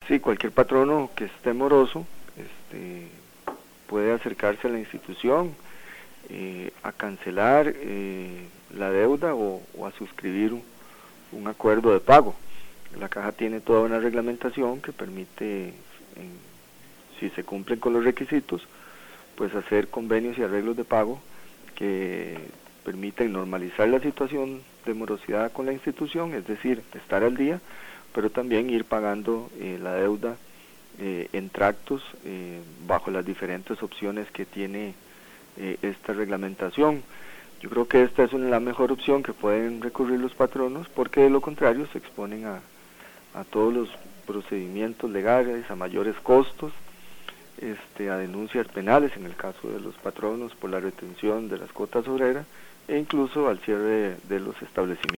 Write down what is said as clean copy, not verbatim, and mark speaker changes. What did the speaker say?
Speaker 1: Sí, cualquier patrono que esté moroso puede acercarse a la institución a cancelar la deuda o a suscribir un acuerdo de pago. La caja tiene toda una reglamentación que permite, si se cumplen con los requisitos, pues hacer convenios y arreglos de pago que permiten normalizar la situación de morosidad con la institución, es decir, estar al día, pero también ir pagando la deuda en tractos bajo las diferentes opciones que tiene esta reglamentación. Yo creo que esta es la mejor opción que pueden recurrir los patronos, porque de lo contrario se exponen a todos los procedimientos legales, a mayores costos, a denuncias penales en el caso de los patronos por la retención de las cuotas obreras e incluso al cierre de los establecimientos.